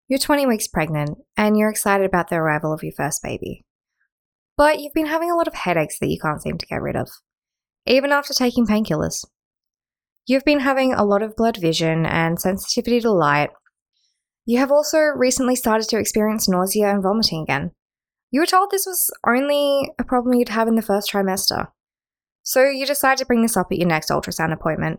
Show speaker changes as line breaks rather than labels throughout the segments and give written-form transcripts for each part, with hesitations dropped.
You're 20 weeks pregnant and you're excited about the arrival of your first baby. But you've been having a lot of headaches that you can't seem to get rid of, even after taking painkillers. You've been having a lot of blurred vision and sensitivity to light. You have also recently started to experience nausea and vomiting again. You were told this was only a problem you'd have in the first trimester. So you decide to bring this up at your next ultrasound appointment.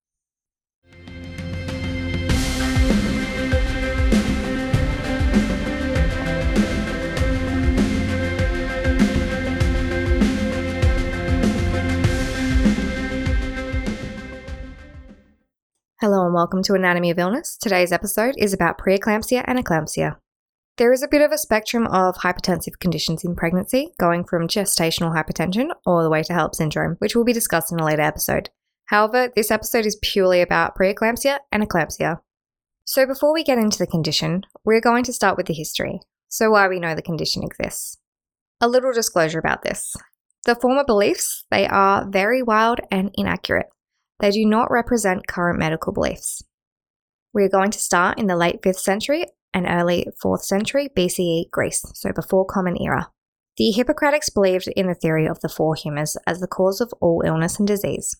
Hello and welcome to Anatomy of Illness. Today's episode is about preeclampsia and eclampsia. There is a bit of a spectrum of hypertensive conditions in pregnancy, going from gestational hypertension all the way to HELLP syndrome, which will be discussed in a later episode. However, this episode is purely about preeclampsia and eclampsia. So before we get into the condition, we're going to start with the history, so why we know the condition exists. A little disclosure about this. The former beliefs, they are very wild and inaccurate. They do not represent current medical beliefs. We are going to start in the late 5th century and early 4th century BCE Greece, so before Common Era. The Hippocratics believed in the theory of the four humours as the cause of all illness and disease.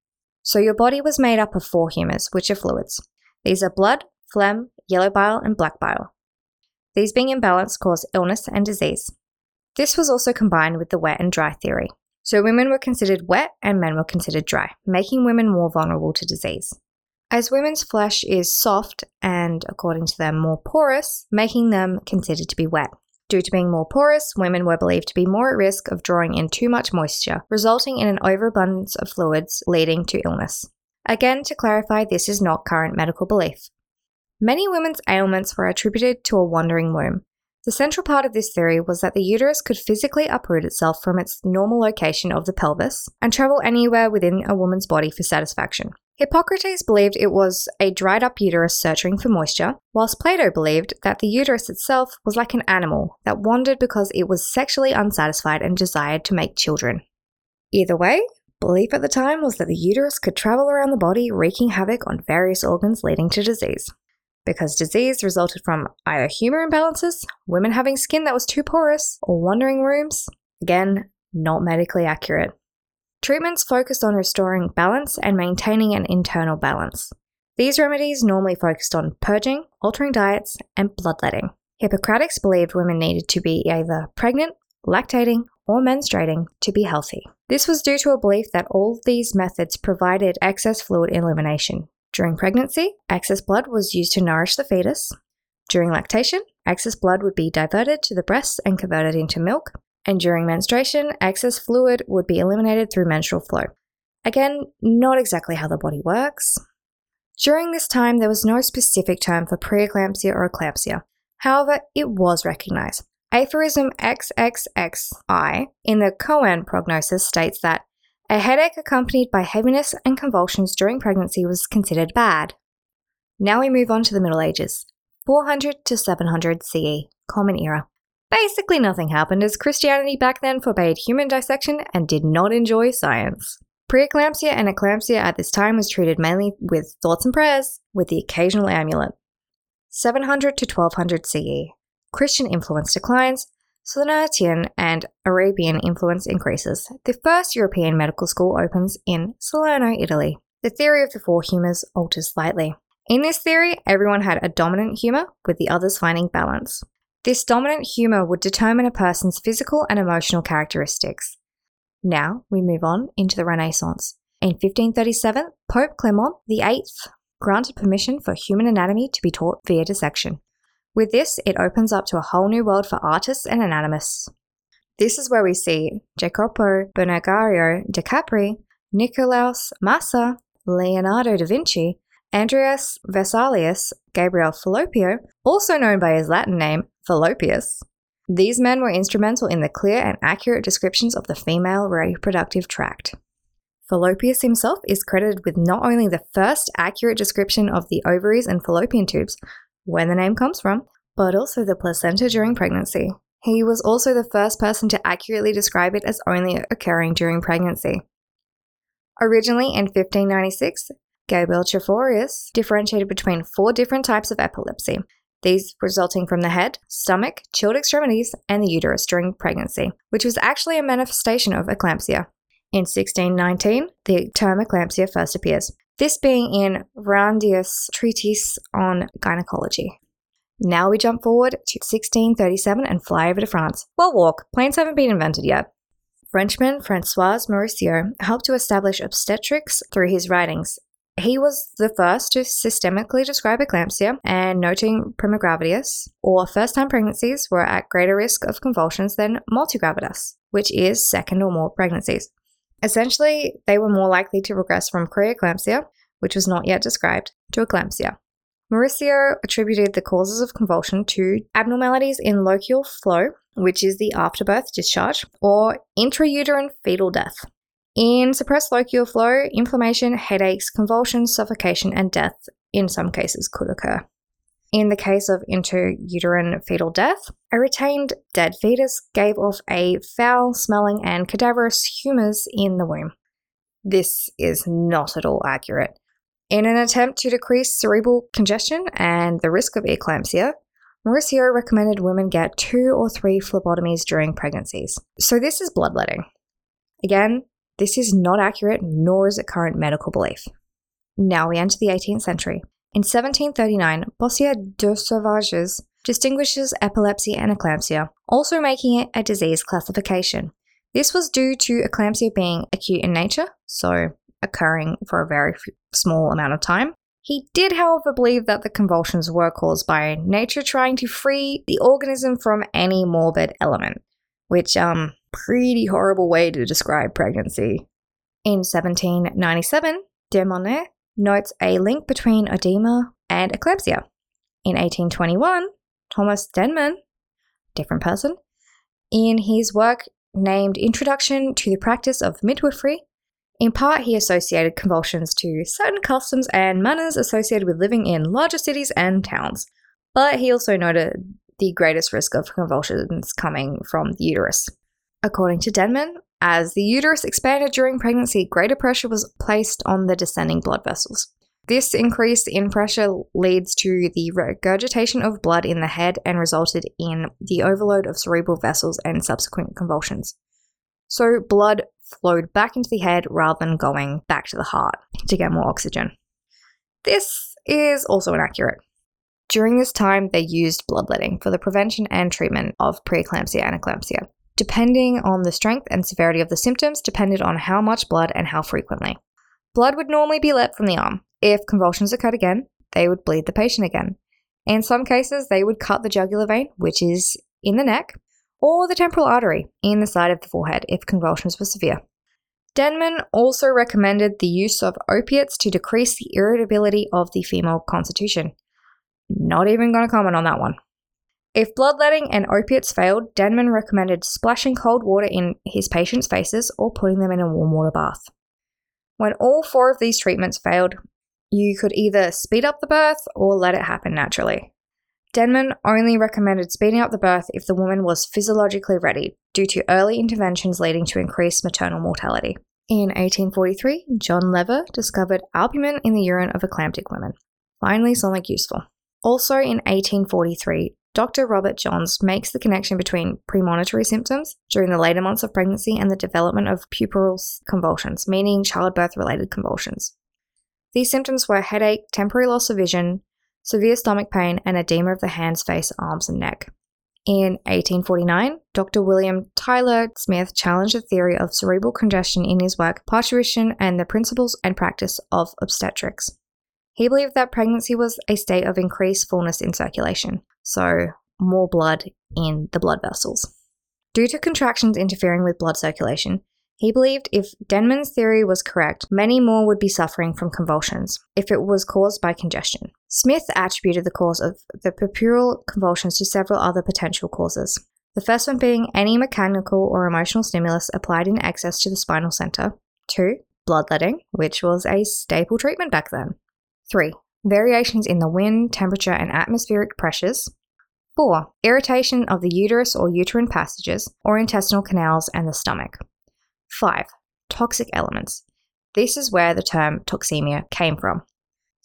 So your body was made up of four humours, which are fluids. These are blood, phlegm, yellow bile, and black bile. These being imbalanced cause illness and disease. This was also combined with the wet and dry theory. So women were considered wet and men were considered dry, making women more vulnerable to disease. As women's flesh is soft and, according to them, more porous, making them considered to be wet. Due to being more porous, women were believed to be more at risk of drawing in too much moisture, resulting in an overabundance of fluids leading to illness. Again, to clarify, this is not current medical belief. Many women's ailments were attributed to a wandering womb. The central part of this theory was that the uterus could physically uproot itself from its normal location of the pelvis and travel anywhere within a woman's body for satisfaction. Hippocrates believed it was a dried up uterus searching for moisture, whilst Plato believed that the uterus itself was like an animal that wandered because it was sexually unsatisfied and desired to make children. Either way, belief at the time was that the uterus could travel around the body, wreaking havoc on various organs leading to disease. Because disease resulted from either humour imbalances, women having skin that was too porous, or wandering wombs. Again, not medically accurate. Treatments focused on restoring balance and maintaining an internal balance. These remedies normally focused on purging, altering diets, and bloodletting. Hippocrates believed women needed to be either pregnant, lactating, or menstruating to be healthy. This was due to a belief that all these methods provided excess fluid elimination. During pregnancy, excess blood was used to nourish the fetus. During lactation, excess blood would be diverted to the breasts and converted into milk. And during menstruation, excess fluid would be eliminated through menstrual flow. Again, not exactly how the body works. During this time, there was no specific term for preeclampsia or eclampsia. However, it was recognized. Aphorism XXXI in the Cohen prognosis states that a headache accompanied by heaviness and convulsions during pregnancy was considered bad. Now we move on to the Middle Ages, 400 to 700 CE, Common Era. Basically nothing happened as Christianity back then forbade human dissection and did not enjoy science. Preeclampsia and eclampsia at this time was treated mainly with thoughts and prayers, with the occasional amulet. 700 to 1200 CE, Christian influence declines, Sarmatian and Arabian influence increases. The first European medical school opens in Salerno, Italy. The theory of the four humours alters slightly. In this theory, everyone had a dominant humour, with the others finding balance. This dominant humour would determine a person's physical and emotional characteristics. Now, we move on into the Renaissance. In 1537, Pope Clement VIII granted permission for human anatomy to be taught via dissection. With this, it opens up to a whole new world for artists and anatomists. This is where we see Jacopo Berengario da Capri, Nicolaus Massa, Leonardo da Vinci, Andreas Vesalius, Gabriel Falloppio, also known by his Latin name, Fallopius. These men were instrumental in the clear and accurate descriptions of the female reproductive tract. Fallopius himself is credited with not only the first accurate description of the ovaries and fallopian tubes, where the name comes from, but also the placenta during pregnancy. He was also the first person to accurately describe it as only occurring during pregnancy. Originally in 1596, Gabriel Tschoforius differentiated between 4 different types of epilepsy. these resulting from the head, stomach, chilled extremities, and the uterus during pregnancy, which was actually a manifestation of eclampsia. In 1619, the term eclampsia first appears, this being in Randius' Treatise on Gynecology. Now we jump forward to 1637 and fly over to France. Well, walk. Planes haven't been invented yet. Frenchman François Morisseau helped to establish obstetrics through his writings. He was the first to systemically describe eclampsia and noting primogravidas, or first-time pregnancies, were at greater risk of convulsions than multigravidas, which is second or more pregnancies. Essentially, they were more likely to progress from preeclampsia, which was not yet described, to eclampsia. Morisseau attributed the causes of convulsion to abnormalities in lochial flow, which is the afterbirth discharge, or intrauterine fetal death. In suppressed lochial flow, inflammation, headaches, convulsions, suffocation, and death in some cases could occur. In the case of intrauterine fetal death, a retained dead fetus gave off a foul-smelling and cadaverous humours in the womb. This is not at all accurate. In an attempt to decrease cerebral congestion and the risk of eclampsia, Morisseau recommended women get 2 or 3 phlebotomies during pregnancies. So this is bloodletting. Again, this is not accurate, nor is it current medical belief. Now we enter the 18th century. In 1739, Bossier de Sauvages distinguishes epilepsy and eclampsia, also making it a disease classification. This was due to eclampsia being acute in nature, so occurring for a very small amount of time. He did, however, believe that the convulsions were caused by nature trying to free the organism from any morbid element, which, pretty horrible way to describe pregnancy. In 1797, de Monnet notes a link between edema and eclampsia. In 1821, Thomas Denman, different person, in his work named Introduction to the Practice of Midwifery, in part he associated convulsions to certain customs and manners associated with living in larger cities and towns, but he also noted the greatest risk of convulsions coming from the uterus. According to Denman, as the uterus expanded during pregnancy, greater pressure was placed on the descending blood vessels. This increase in pressure leads to the regurgitation of blood in the head and resulted in the overload of cerebral vessels and subsequent convulsions. So blood flowed back into the head rather than going back to the heart to get more oxygen. This is also inaccurate. During this time, they used bloodletting for the prevention and treatment of preeclampsia and eclampsia. Depending on the strength and severity of the symptoms, depended on how much blood and how frequently. Blood would normally be let from the arm. If convulsions occurred again, they would bleed the patient again. In some cases, they would cut the jugular vein, which is in the neck, or the temporal artery in the side of the forehead if convulsions were severe. Denman also recommended the use of opiates to decrease the irritability of the female constitution. Not even going to comment on that one. If bloodletting and opiates failed, Denman recommended splashing cold water in his patients' faces or putting them in a warm water bath. When all 4 of these treatments failed, you could either speed up the birth or let it happen naturally. Denman only recommended speeding up the birth if the woman was physiologically ready, due to early interventions leading to increased maternal mortality. In 1843, John Lever discovered albumin in the urine of eclamptic women. Finally, something useful. Also in 1843, Dr. Robert Johns makes the connection between premonitory symptoms during the later months of pregnancy and the development of puerperal convulsions, meaning childbirth-related convulsions. These symptoms were headache, temporary loss of vision, severe stomach pain, and edema of the hands, face, arms, and neck. In 1849, Dr. William Tyler Smith challenged the theory of cerebral congestion in his work Parturition and the Principles and Practice of Obstetrics. He believed that pregnancy was a state of increased fullness in circulation, so more blood in the blood vessels. Due to contractions interfering with blood circulation, he believed if Denman's theory was correct, many more would be suffering from convulsions if it was caused by congestion. Smith attributed the cause of the puerperal convulsions to several other potential causes. The first one being any mechanical or emotional stimulus applied in excess to the spinal center. 2. Bloodletting, which was a staple treatment back then. 3. Variations in the wind, temperature, and atmospheric pressures. 4. Irritation of the uterus or uterine passages or intestinal canals and the stomach. 5. Toxic elements. This is where the term toxemia came from.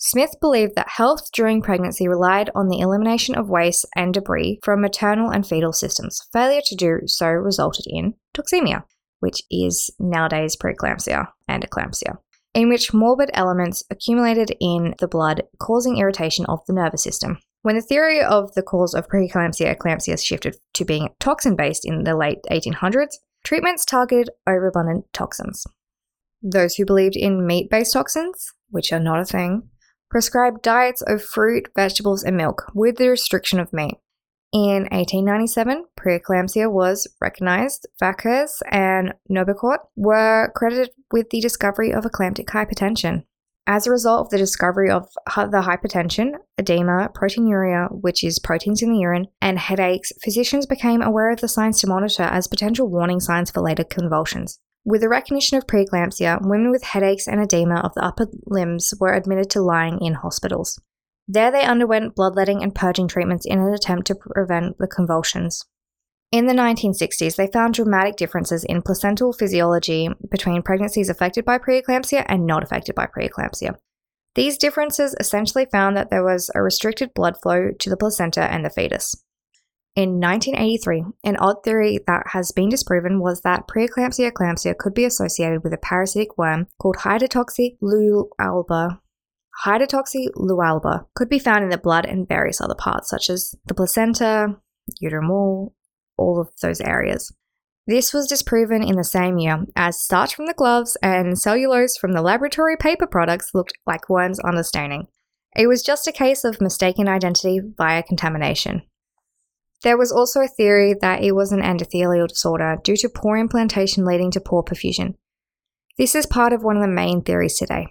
Smith believed that health during pregnancy relied on the elimination of waste and debris from maternal and fetal systems. Failure to do so resulted in toxemia, which is nowadays preeclampsia and eclampsia, in which morbid elements accumulated in the blood, causing irritation of the nervous system. When the theory of the cause of preeclampsia-eclampsia shifted to being toxin-based in the late 1800s, treatments targeted overabundant toxins. Those who believed in meat-based toxins, which are not a thing, prescribed diets of fruit, vegetables, and milk with the restriction of meat. In 1897, preeclampsia was recognized. Vaquez and Nobecourt were credited with the discovery of eclamptic hypertension. As a result of the discovery of the hypertension, edema, proteinuria, which is proteins in the urine, and headaches, physicians became aware of the signs to monitor as potential warning signs for later convulsions. With the recognition of preeclampsia, women with headaches and edema of the upper limbs were admitted to lying in hospitals. There they underwent bloodletting and purging treatments in an attempt to prevent the convulsions. In the 1960s, they found dramatic differences in placental physiology between pregnancies affected by preeclampsia and not affected by preeclampsia. These differences essentially found that there was a restricted blood flow to the placenta and the fetus. In 1983, an odd theory that has been disproven was that preeclampsia-eclampsia could be associated with a parasitic worm called Hydotoxy-lualba. Hydotoxy-lualba could be found in the blood and various other parts, such as the placenta, uterine wall, all of those areas. This was disproven in the same year, as starch from the gloves and cellulose from the laboratory paper products looked like worms under staining. It was just a case of mistaken identity via contamination. There was also a theory that it was an endothelial disorder due to poor implantation leading to poor perfusion. This is part of one of the main theories today.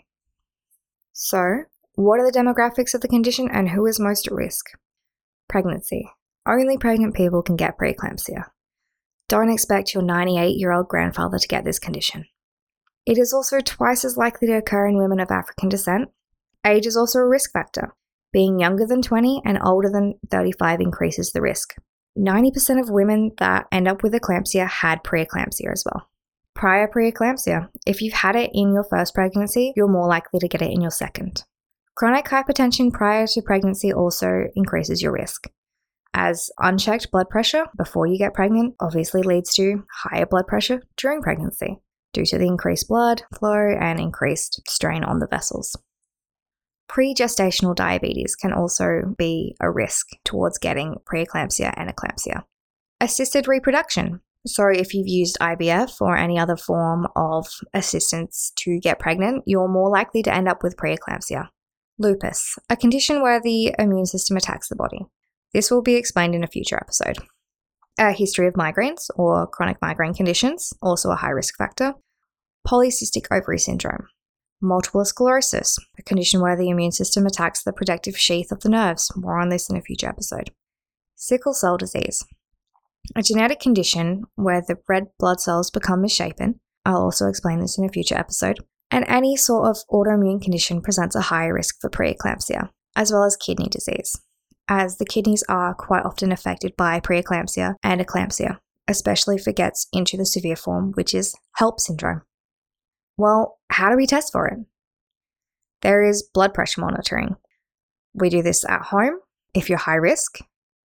So, what are the demographics of the condition and who is most at risk? Pregnancy. Only pregnant people can get preeclampsia. Don't expect your 98-year-old grandfather to get this condition. It is also twice as likely to occur in women of African descent. Age is also a risk factor. Being younger than 20 and older than 35 increases the risk. 90% of women that end up with eclampsia had preeclampsia as well. Prior preeclampsia. If you've had it in your first pregnancy, you're more likely to get it in your second. Chronic hypertension prior to pregnancy also increases your risk, as unchecked blood pressure before you get pregnant obviously leads to higher blood pressure during pregnancy due to the increased blood flow and increased strain on the vessels. Pre-gestational diabetes can also be a risk towards getting preeclampsia and eclampsia. Assisted reproduction. So if you've used IVF or any other form of assistance to get pregnant, you're more likely to end up with preeclampsia. Lupus, a condition where the immune system attacks the body. This will be explained in a future episode. A history of migraines or chronic migraine conditions, also a high risk factor. Polycystic ovary syndrome. Multiple sclerosis, a condition where the immune system attacks the protective sheath of the nerves. More on this in a future episode. Sickle cell disease, a genetic condition where the red blood cells become misshapen. I'll also explain this in a future episode. And any sort of autoimmune condition presents a higher risk for preeclampsia, as well as kidney disease, as the kidneys are quite often affected by preeclampsia and eclampsia, especially if it gets into the severe form, which is HELLP syndrome. Well, how do we test for it? There is blood pressure monitoring. We do this at home if you're high risk,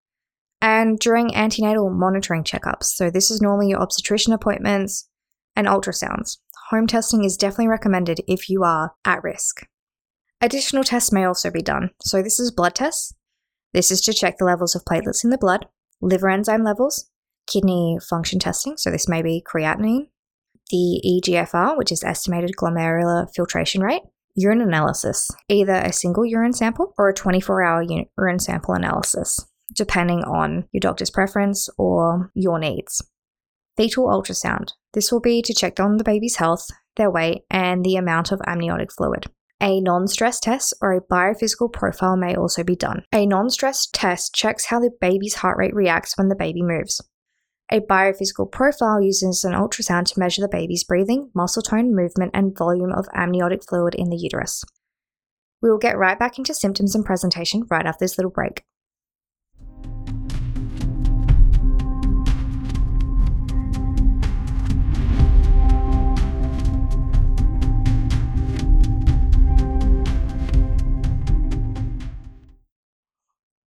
and during antenatal monitoring checkups. So this is normally your obstetrician appointments and ultrasounds. Home testing is definitely recommended if you are at risk. Additional tests may also be done. So this is blood tests. This is to check the levels of platelets in the blood, liver enzyme levels, kidney function testing. So this may be creatinine, the eGFR, which is estimated glomerular filtration rate, urine analysis, either a single urine sample or a 24-hour urine sample analysis, depending on your doctor's preference or your needs. Fetal ultrasound. This will be to check on the baby's health, their weight, and the amount of amniotic fluid. A non-stress test or a biophysical profile may also be done. A non-stress test checks how the baby's heart rate reacts when the baby moves. A biophysical profile uses an ultrasound to measure the baby's breathing, muscle tone, movement, and volume of amniotic fluid in the uterus. We will get right back into symptoms and presentation right after this little break.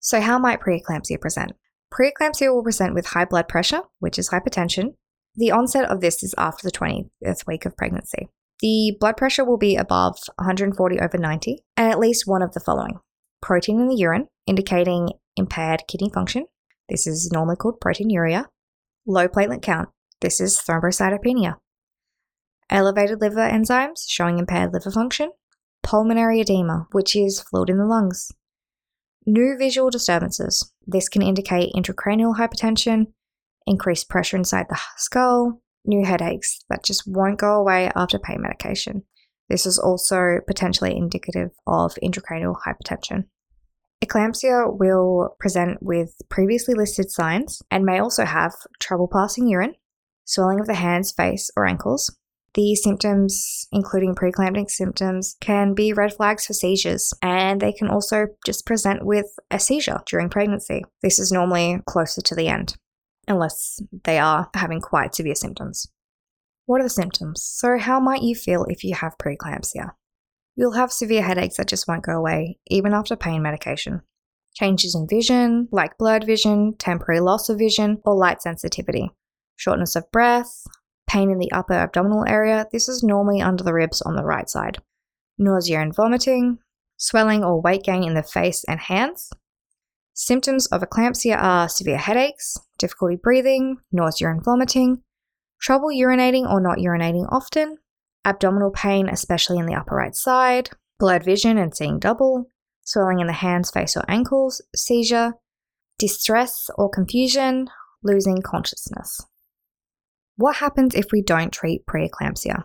So how might preeclampsia present? Preeclampsia will present with high blood pressure, which is hypertension. The onset of this is after the 20th week of pregnancy. The blood pressure will be above 140/90, and at least one of the following: protein in the urine, indicating impaired kidney function. This is normally called proteinuria. Low platelet count. This is thrombocytopenia. Elevated liver enzymes, showing impaired liver function. Pulmonary edema, which is fluid in the lungs. New visual disturbances. This can indicate intracranial hypertension, increased pressure inside the skull, new headaches that just won't go away after pain medication. This is also potentially indicative of intracranial hypertension. Eclampsia will present with previously listed signs and may also have trouble passing urine, swelling of the hands, face, or ankles. The symptoms, including preeclamptic symptoms, can be red flags for seizures, and they can also just present with a seizure during pregnancy. This is normally closer to the end, unless they are having quite severe symptoms. What are the symptoms? So how might you feel if you have preeclampsia? You'll have severe headaches that just won't go away, even after pain medication. Changes in vision, like blurred vision, temporary loss of vision, or light sensitivity. Shortness of breath, pain in the upper abdominal area. This is normally under the ribs on the right side. Nausea and vomiting, swelling or weight gain in the face and hands. Symptoms of eclampsia are severe headaches, difficulty breathing, nausea and vomiting, trouble urinating or not urinating often, abdominal pain, especially in the upper right side, blurred vision and seeing double, swelling in the hands, face, or ankles, seizure, distress or confusion, losing consciousness. What happens if we don't treat preeclampsia?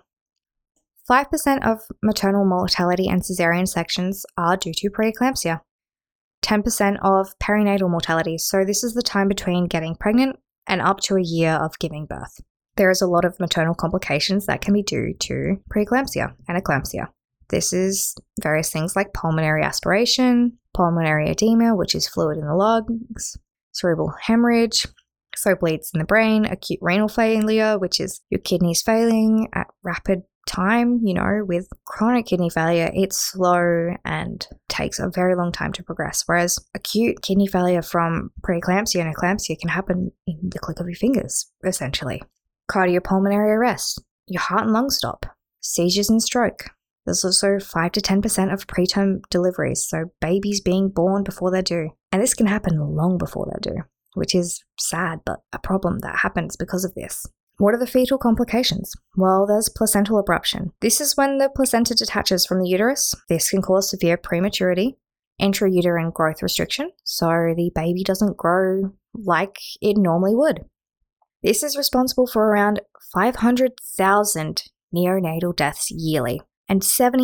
5% of maternal mortality and cesarean sections are due to preeclampsia. 10% of perinatal mortality, so this is the time between getting pregnant and up to a year of giving birth. There is a lot of maternal complications that can be due to preeclampsia and eclampsia. This is various things like pulmonary aspiration, pulmonary edema, which is fluid in the lungs, cerebral hemorrhage, so bleeds in the brain, acute renal failure, which is your kidneys failing at rapid time. With chronic kidney failure, it's slow and takes a very long time to progress, whereas acute kidney failure from preeclampsia and eclampsia can happen in the click of your fingers, essentially. Cardiopulmonary arrest, your heart and lungs stop, seizures and stroke. There's also 5 to 10% of preterm deliveries, so babies being born before they're due. And this can happen long before they're due, which is sad, but a problem that happens because of this. What are the fetal complications? Well, there's placental abruption. This is when the placenta detaches from the uterus. This can cause severe prematurity, intrauterine growth restriction, so the baby doesn't grow like it normally would. This is responsible for around 500,000 neonatal deaths yearly and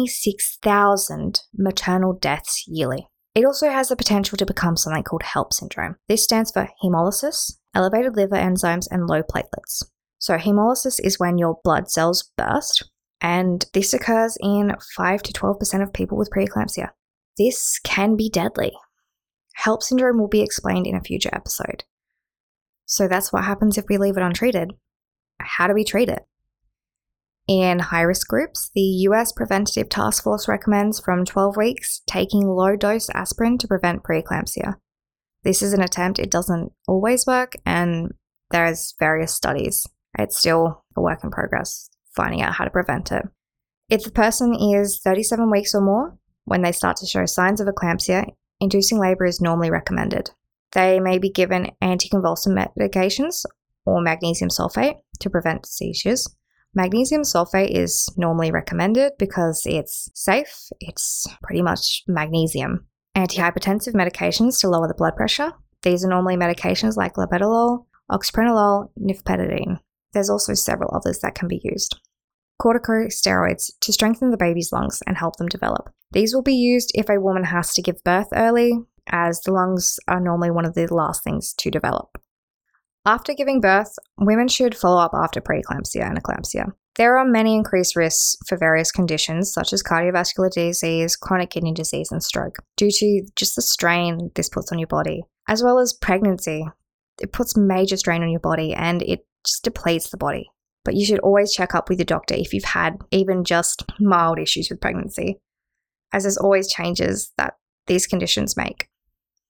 76,000 maternal deaths yearly. It also has the potential to become something called HELLP syndrome. This stands for hemolysis, elevated liver enzymes, and low platelets. So hemolysis is when your blood cells burst, and this occurs in 5 to 12% of people with preeclampsia. This can be deadly. HELLP syndrome will be explained in a future episode. So that's what happens if we leave it untreated. How do we treat it? In high-risk groups, the US Preventative Task Force recommends from 12 weeks taking low-dose aspirin to prevent preeclampsia. This is an attempt. It doesn't always work, and there's various studies. It's still a work in progress, finding out how to prevent it. If the person is 37 weeks or more, when they start to show signs of eclampsia, inducing labor is normally recommended. They may be given anticonvulsant medications or magnesium sulfate to prevent seizures. Magnesium sulfate is normally recommended because it's safe. It's pretty much magnesium. Antihypertensive medications to lower the blood pressure. These are normally medications like labetalol, oxyprenolol, nifedipine. There's also several others that can be used. Corticosteroids to strengthen the baby's lungs and help them develop. These will be used if a woman has to give birth early, as the lungs are normally one of the last things to develop. After giving birth, women should follow up after preeclampsia and eclampsia. There are many increased risks for various conditions such as cardiovascular disease, chronic kidney disease, and stroke due to just the strain this puts on your body, as well as pregnancy. It puts major strain on your body and it just depletes the body. But you should always check up with your doctor if you've had even just mild issues with pregnancy, as there's always changes that these conditions make.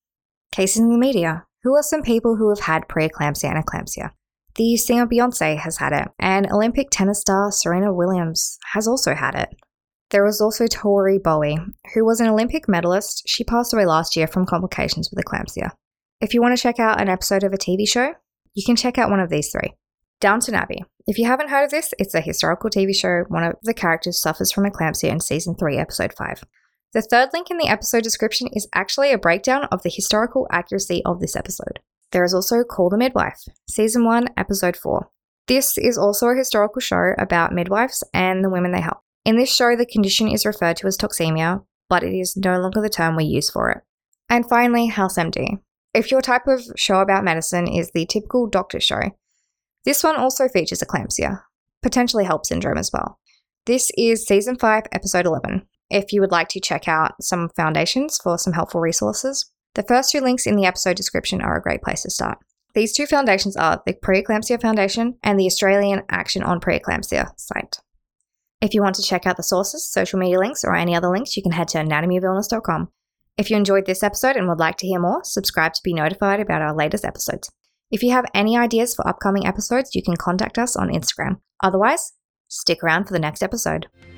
Cases in the media. Who are some people who have had preeclampsia and eclampsia? The singer Beyonce has had it, and Olympic tennis star Serena Williams has also had it. There was also Tori Bowie, who was an Olympic medalist. She passed away last year from complications with eclampsia. If you want to check out an episode of a TV show, you can check out one of these three. Downton Abbey. If you haven't heard of this, it's a historical TV show. One of the characters suffers from eclampsia in Season 3, Episode 5. The third link in the episode description is actually a breakdown of the historical accuracy of this episode. There is also Call the Midwife, Season 1, Episode 4. This is also a historical show about midwives and the women they help. In this show, the condition is referred to as toxemia, but it is no longer the term we use for it. And finally, House MD. If your type of show about medicine is the typical doctor show, this one also features eclampsia, potentially HELLP syndrome as well. This is Season 5, Episode 11. If you would like to check out some foundations for some helpful resources, the first two links in the episode description are a great place to start. These two foundations are the Preeclampsia Foundation and the Australian Action on Preeclampsia site. If you want to check out the sources, social media links, or any other links, you can head to anatomyofillness.com. If you enjoyed this episode and would like to hear more, subscribe to be notified about our latest episodes. If you have any ideas for upcoming episodes, you can contact us on Instagram. Otherwise, stick around for the next episode.